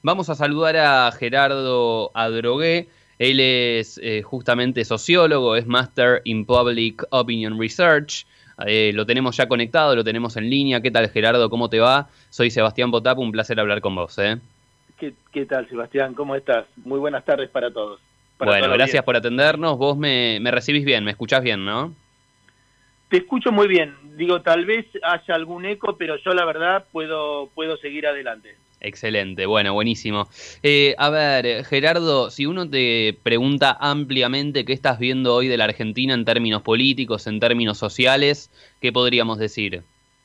Vamos a saludar a Gerardo Adrogué. Él es justamente sociólogo, es Master in Public Opinion Research. Lo tenemos ya conectado, lo tenemos en línea. ¿Qué tal, Gerardo? ¿Cómo te va? Soy Sebastián Potapo, un placer hablar con vos. ¿Qué tal, Sebastián? ¿Cómo estás? Muy buenas tardes para todos, para toda Bueno, la gracias por audiencia. atendernos. Vos me recibís bien, me escuchás bien, ¿no? Te escucho muy bien. Digo, tal vez haya algún eco, pero yo la verdad puedo seguir adelante. Excelente, bueno, buenísimo. A ver, Gerardo, si uno te pregunta ampliamente qué estás viendo hoy de la Argentina en términos políticos, en términos sociales, ¿qué podríamos decir?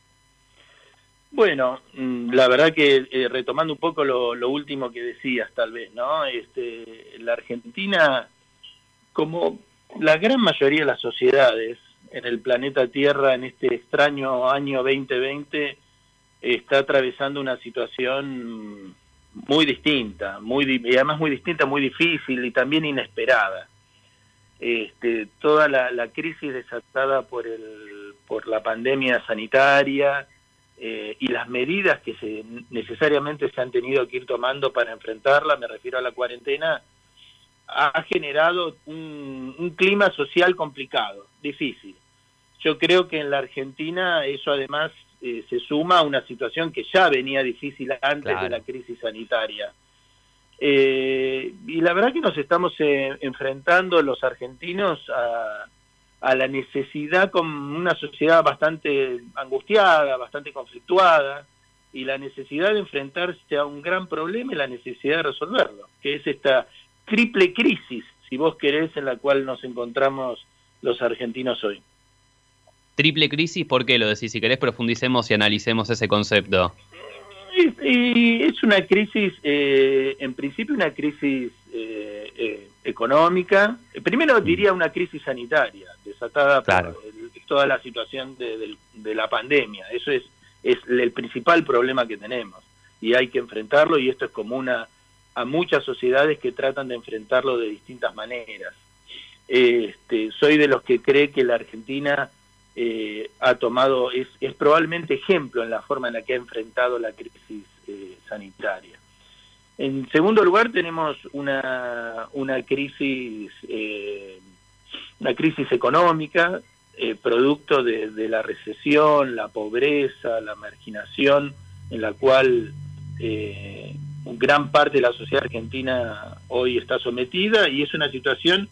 Bueno, la verdad que retomando un poco lo último que decías, tal vez, ¿no? La Argentina, como la gran mayoría de las sociedades en el planeta Tierra en este extraño año 2020, está atravesando una situación muy distinta, y además muy distinta, muy difícil y también inesperada. Toda la crisis desatada por la pandemia sanitaria y las medidas que necesariamente se han tenido que ir tomando para enfrentarla, me refiero a la cuarentena, ha generado un clima social complicado, difícil. Yo creo que en la Argentina eso además se suma a una situación que ya venía difícil antes de la Claro. crisis sanitaria. Y la verdad que nos estamos enfrentando los argentinos a la necesidad, con una sociedad bastante angustiada, bastante conflictuada, y la necesidad de enfrentarse a un gran problema y la necesidad de resolverlo, que es esta triple crisis, si vos querés, en la cual nos encontramos los argentinos hoy. Triple crisis, ¿por qué lo decís? Si querés profundicemos y analicemos ese concepto. Y es una crisis, en principio una crisis económica. Primero diría una crisis sanitaria, desatada Claro. por toda la situación de la pandemia. Eso es el principal problema que tenemos y hay que enfrentarlo, y esto es común a muchas sociedades que tratan de enfrentarlo de distintas maneras. Soy de los que cree que la Argentina ha tomado, es probablemente ejemplo en la forma en la que ha enfrentado la crisis sanitaria. En segundo lugar, tenemos una crisis económica, producto de la recesión, la pobreza, la marginación, en la cual gran parte de la sociedad argentina hoy está sometida, y es una situación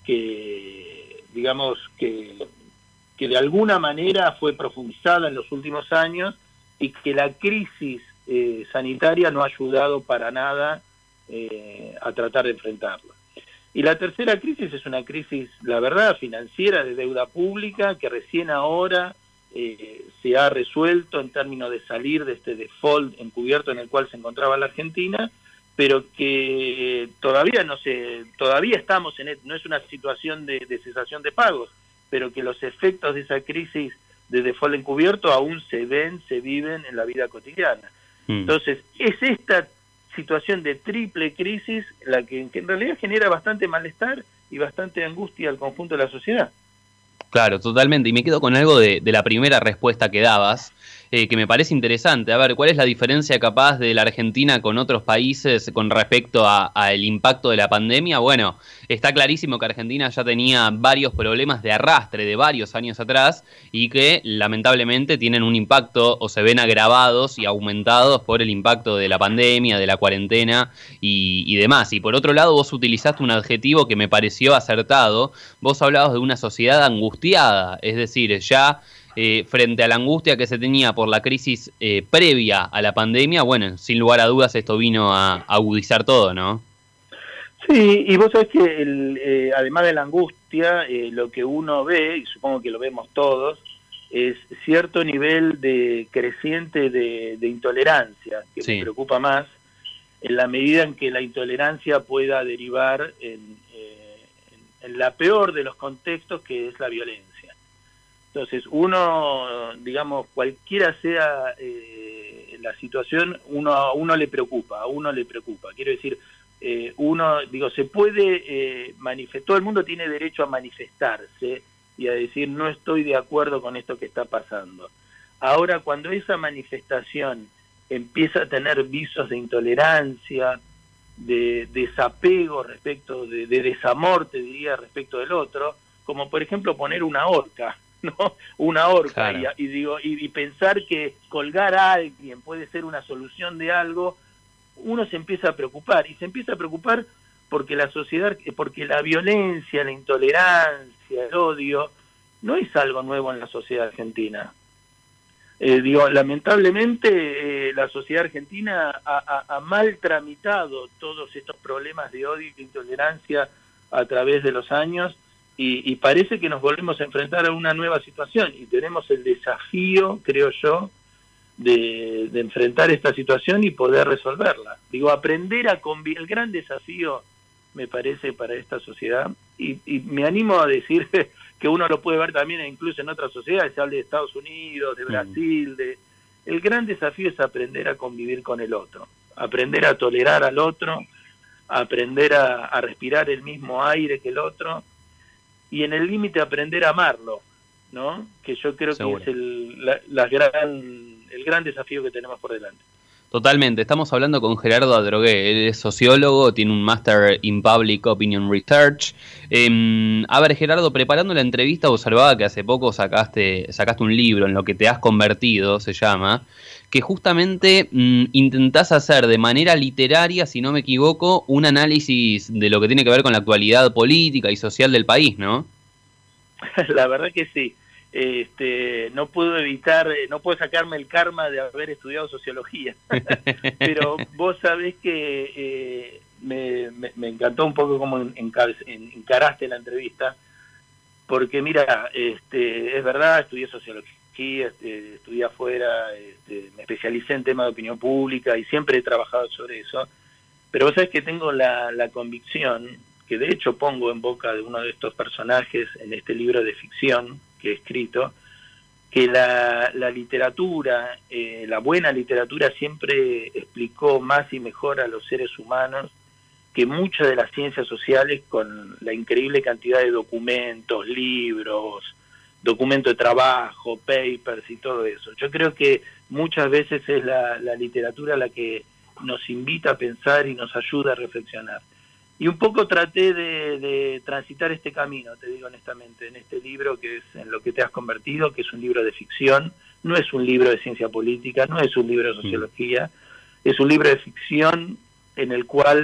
que, digamos, que de alguna manera fue profundizada en los últimos años, y que la crisis sanitaria no ha ayudado para nada a tratar de enfrentarla. Y la tercera crisis es una crisis, la verdad, financiera, de deuda pública, que recién ahora se ha resuelto en términos de salir de este default encubierto en el cual se encontraba la Argentina, pero que todavía todavía estamos no es una situación de cesación de pagos, pero que los efectos de esa crisis de default encubierto aún se viven en la vida cotidiana. Entonces, es esta situación de triple crisis la que en realidad genera bastante malestar y bastante angustia al conjunto de la sociedad. Claro, totalmente. Y me quedo con algo de la primera respuesta que dabas, que me parece interesante. A ver, ¿cuál es la diferencia capaz de la Argentina con otros países con respecto a el impacto de la pandemia? Bueno, está clarísimo que Argentina ya tenía varios problemas de arrastre de varios años atrás y que lamentablemente tienen un impacto o se ven agravados y aumentados por el impacto de la pandemia, de la cuarentena y demás. Y por otro lado, vos utilizaste un adjetivo que me pareció acertado. Vos hablabas de una sociedad angustiada, es decir, ya frente a la angustia que se tenía por la crisis previa a la pandemia, bueno, sin lugar a dudas esto vino a agudizar todo, ¿no? Sí, y vos sabés que además de la angustia, lo que uno ve, y supongo que lo vemos todos, es cierto nivel de creciente de intolerancia, que Sí. me preocupa más, en la medida en que la intolerancia pueda derivar en la peor de los contextos, que es la violencia. Entonces, uno, digamos, cualquiera sea la situación, a uno le preocupa. Quiero decir, se puede manifestar, todo el mundo tiene derecho a manifestarse y a decir, no estoy de acuerdo con esto que está pasando. Ahora, cuando esa manifestación empieza a tener visos de intolerancia, de desapego respecto, de desamor, te diría, respecto del otro, como por ejemplo poner una horca, ¿no? Una horca, claro. y pensar que colgar a alguien puede ser una solución de algo, uno se empieza a preocupar, y se empieza a preocupar porque la sociedad, porque la violencia, la intolerancia, el odio, no es algo nuevo en la sociedad argentina. Lamentablemente la sociedad argentina ha mal tramitado todos estos problemas de odio e intolerancia a través de los años, y parece que nos volvemos a enfrentar a una nueva situación, y tenemos el desafío, creo yo, de enfrentar esta situación y poder resolverla. Aprender a convivir, el gran desafío, me parece, para esta sociedad, y me animo a decir que uno lo puede ver también incluso en otras sociedades, se habla de Estados Unidos, de Brasil, el gran desafío es aprender a convivir con el otro, aprender a tolerar al otro, aprender a respirar el mismo aire que el otro, y en el límite aprender a amarlo, ¿no? Que yo creo Seguro. Que es el gran desafío que tenemos por delante. Totalmente, estamos hablando con Gerardo Adrogué, él es sociólogo, tiene un Master in Public Opinion Research. A ver, Gerardo, preparando la entrevista observaba que hace poco sacaste un libro, En lo que te has convertido, se llama, que justamente intentás hacer de manera literaria, si no me equivoco, un análisis de lo que tiene que ver con la actualidad política y social del país, ¿no? La verdad que sí. No puedo sacarme el karma de haber estudiado sociología, pero vos sabés que me encantó un poco cómo encaraste la entrevista, porque mira, es verdad, estudié sociología, estudié afuera, me especialicé en temas de opinión pública y siempre he trabajado sobre eso, pero vos sabés que tengo la convicción, que de hecho pongo en boca de uno de estos personajes en este libro de ficción que he escrito, que la literatura, la buena literatura siempre explicó más y mejor a los seres humanos que muchas de las ciencias sociales, con la increíble cantidad de documentos, libros, documentos de trabajo, papers y todo eso. Yo creo que muchas veces es la literatura la que nos invita a pensar y nos ayuda a reflexionar. Y un poco traté de transitar este camino, te digo honestamente, en este libro que es En lo que te has convertido, que es un libro de ficción, no es un libro de ciencia política, no es un libro de sociología, es un libro de ficción en el cual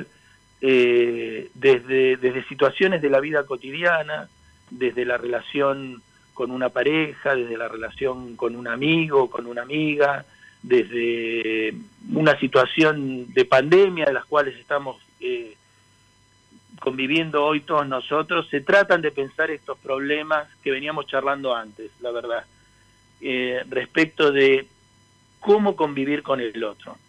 desde situaciones de la vida cotidiana, desde la relación con una pareja, desde la relación con un amigo, con una amiga, desde una situación de pandemia de las cuales estamos conviviendo hoy todos nosotros, se tratan de pensar estos problemas que veníamos charlando antes, la verdad, respecto de cómo convivir con el otro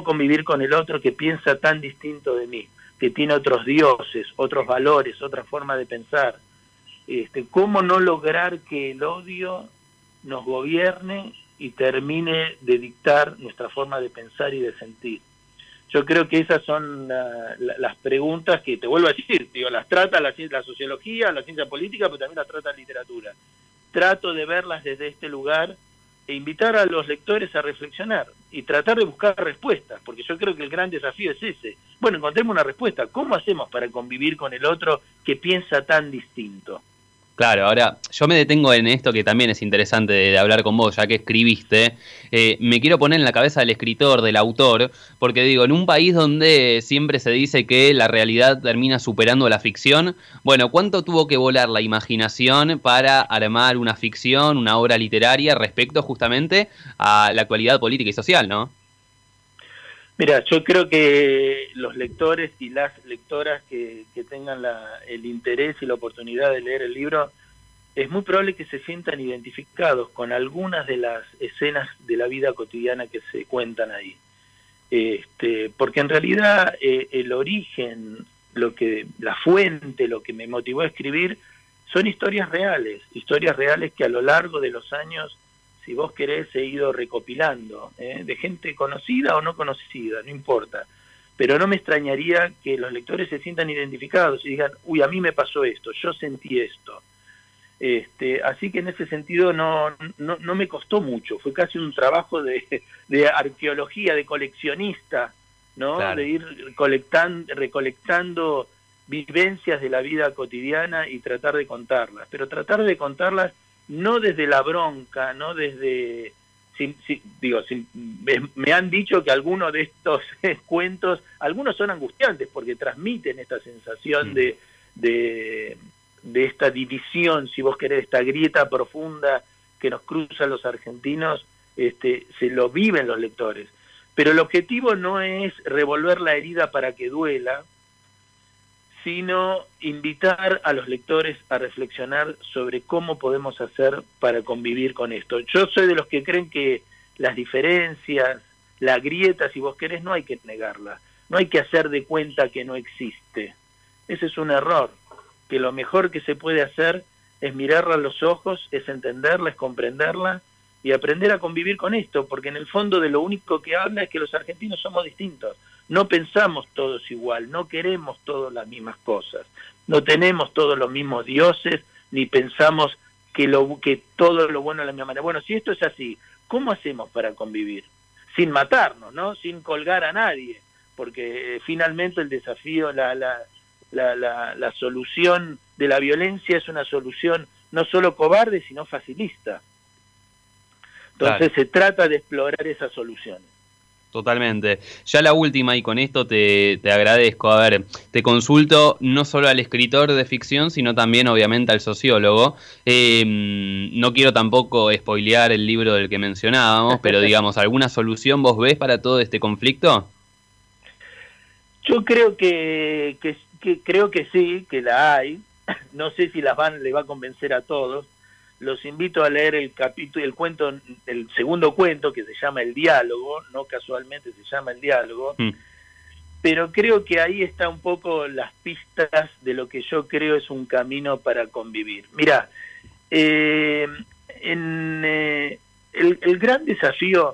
que piensa tan distinto de mí, que tiene otros dioses, otros valores, otra forma de pensar, cómo no lograr que el odio nos gobierne y termine de dictar nuestra forma de pensar y de sentir. Yo creo que esas son las preguntas que, te vuelvo a decir, las trata la sociología, la ciencia política, pero también las trata la literatura. Trato de verlas desde este lugar e invitar a los lectores a reflexionar y tratar de buscar respuestas, porque yo creo que el gran desafío es ese. Bueno, encontremos una respuesta. ¿Cómo hacemos para convivir con el otro que piensa tan distinto? Claro, ahora yo me detengo en esto que también es interesante de hablar con vos, ya que escribiste. Me quiero poner en la cabeza del escritor, del autor, porque digo, en un país donde siempre se dice que la realidad termina superando la ficción, bueno, ¿cuánto tuvo que volar la imaginación para armar una ficción, una obra literaria respecto justamente a la actualidad política y social, ¿no? Mira, yo creo que los lectores y las lectoras que tengan el interés y la oportunidad de leer el libro, es muy probable que se sientan identificados con algunas de las escenas de la vida cotidiana que se cuentan ahí. Porque en realidad el origen, la fuente, lo que me motivó a escribir, son historias reales que a lo largo de los años, si vos querés, he ido recopilando, de gente conocida o no conocida, no importa. Pero no me extrañaría que los lectores se sientan identificados y digan, uy, a mí me pasó esto, yo sentí esto. Así que en ese sentido no me costó mucho, fue casi un trabajo de arqueología, de coleccionista, ¿no? Claro. De ir recolectando vivencias de la vida cotidiana y tratar de contarlas, pero tratar de contarlas no desde la bronca, no desde... me han dicho que algunos de estos cuentos, algunos son angustiantes porque transmiten esta sensación de esta división, si vos querés, esta grieta profunda que nos cruza a los argentinos, se lo viven los lectores. Pero el objetivo no es revolver la herida para que duela, sino invitar a los lectores a reflexionar sobre cómo podemos hacer para convivir con esto. Yo soy de los que creen que las diferencias, la grieta, si vos querés, no hay que negarla, no hay que hacer de cuenta que no existe. Ese es un error, que lo mejor que se puede hacer es mirarla a los ojos, es entenderla, es comprenderla y aprender a convivir con esto, porque en el fondo de lo único que habla es que los argentinos somos distintos. No pensamos todos igual, no queremos todas las mismas cosas, no tenemos todos los mismos dioses, ni pensamos que todo lo bueno es la misma manera. Bueno, si esto es así, ¿cómo hacemos para convivir? Sin matarnos, ¿no? Sin colgar a nadie, porque finalmente el desafío, la solución de la violencia es una solución no solo cobarde, sino facilista. Entonces se trata de explorar esas soluciones. Totalmente. Ya la última, y con esto te agradezco. A ver, te consulto no solo al escritor de ficción, sino también obviamente al sociólogo. No quiero tampoco spoilear el libro del que mencionábamos, pero digamos, ¿alguna solución vos ves para todo este conflicto? Yo creo que sí, que la hay. No sé si le va a convencer a todos. Los invito a leer el segundo cuento, que se llama El Diálogo, no casualmente se llama El Diálogo, pero creo que ahí está un poco las pistas de lo que yo creo es un camino para convivir. Mirá, el gran desafío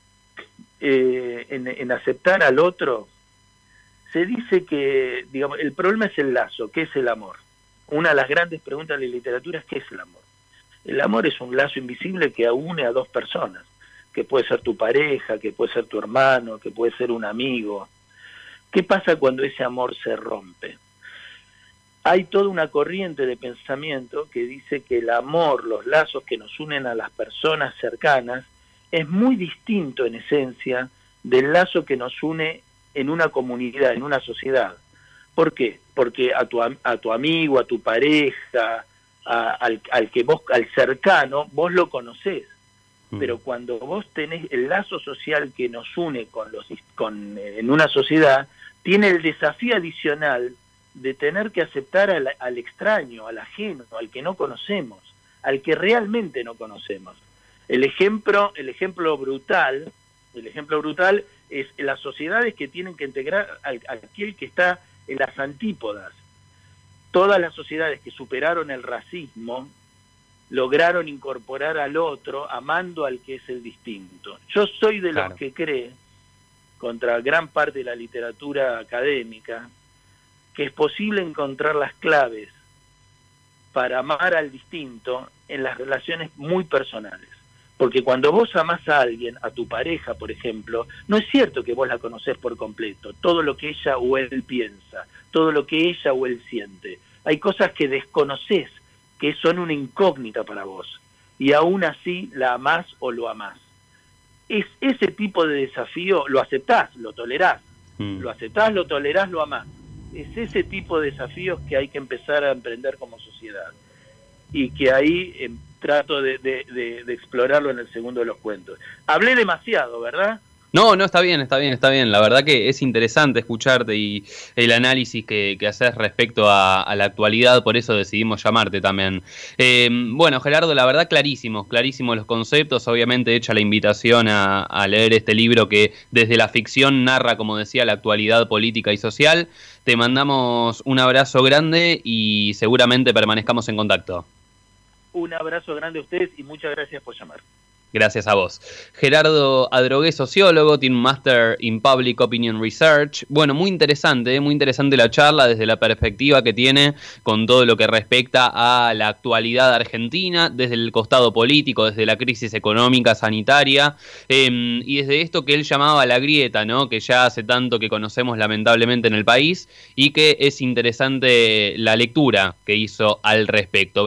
en aceptar al otro, se dice que, digamos, el problema es el lazo, ¿qué es el amor? Una de las grandes preguntas de la literatura es ¿qué es el amor? El amor es un lazo invisible que une a dos personas, que puede ser tu pareja, que puede ser tu hermano, que puede ser un amigo. ¿Qué pasa cuando ese amor se rompe? Hay toda una corriente de pensamiento que dice que el amor, los lazos que nos unen a las personas cercanas, es muy distinto en esencia del lazo que nos une en una comunidad, en una sociedad. ¿Por qué? Porque a tu amigo, a tu pareja, al cercano, vos lo conocés, pero cuando vos tenés el lazo social que nos une en una sociedad, tiene el desafío adicional de tener que aceptar al extraño, al ajeno, al que no conocemos, al que realmente no conocemos. El ejemplo brutal es las sociedades que tienen que integrar a aquel que está en las antípodas. Todas las sociedades que superaron el racismo lograron incorporar al otro amando al que es el distinto. Yo soy de los que cree, contra gran parte de la literatura académica, que es posible encontrar las claves para amar al distinto en las relaciones muy personales. Porque cuando vos amás a alguien, a tu pareja, por ejemplo, no es cierto que vos la conocés por completo, todo lo que ella o él piensa, todo lo que ella o él siente. Hay cosas que desconocés, que son una incógnita para vos, y aún así la amás o lo amás. Es ese tipo de desafío, lo aceptás, lo tolerás, lo aceptás, lo tolerás, lo amás. Es ese tipo de desafíos que hay que empezar a emprender como sociedad, y que ahí trato de explorarlo en el segundo de los cuentos. Hablé demasiado, ¿verdad? No, está bien. La verdad que es interesante escucharte y el análisis que haces respecto a la actualidad, por eso decidimos llamarte también. Bueno, Gerardo, la verdad clarísimos los conceptos, obviamente hecha la invitación a leer este libro que desde la ficción narra, como decía, la actualidad política y social. Te mandamos un abrazo grande y seguramente permanezcamos en contacto. Un abrazo grande a ustedes y muchas gracias por llamar. Gracias a vos. Gerardo Adrogué, sociólogo, tiene un Master in Public Opinion Research. Bueno, muy interesante la charla desde la perspectiva que tiene con todo lo que respecta a la actualidad argentina, desde el costado político, desde la crisis económica, sanitaria, y desde esto que él llamaba la grieta, ¿no? Que ya hace tanto que conocemos lamentablemente en el país y que es interesante la lectura que hizo al respecto.